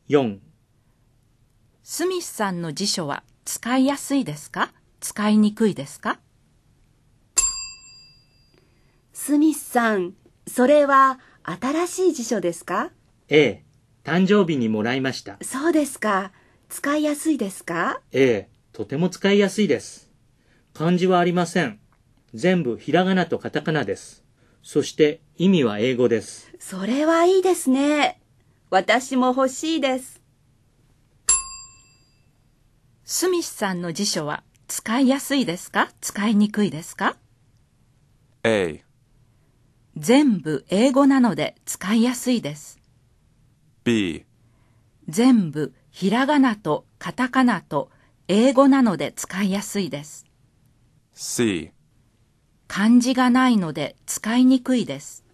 4、 スミスさんの辞書は使いやすいですか？使いにくいですか？ スミスさん、それは新しい辞書ですか？ ええ、誕生日にもらいました。 そうですか。使いやすいですか？ ええ、とても使いやすいです。漢字はありません。全部ひらがなとカタカナです。そして意味は英語です。 それはいいですね。私も欲しいです。 スミスさんの辞書は使いやすいですか？使いにくいですか？ A, 全部英語なので使いやすいです。 B, 全部ひらがなとカタカナと英語なので使いやすいです。 C. 漢字がないので使いにくいです。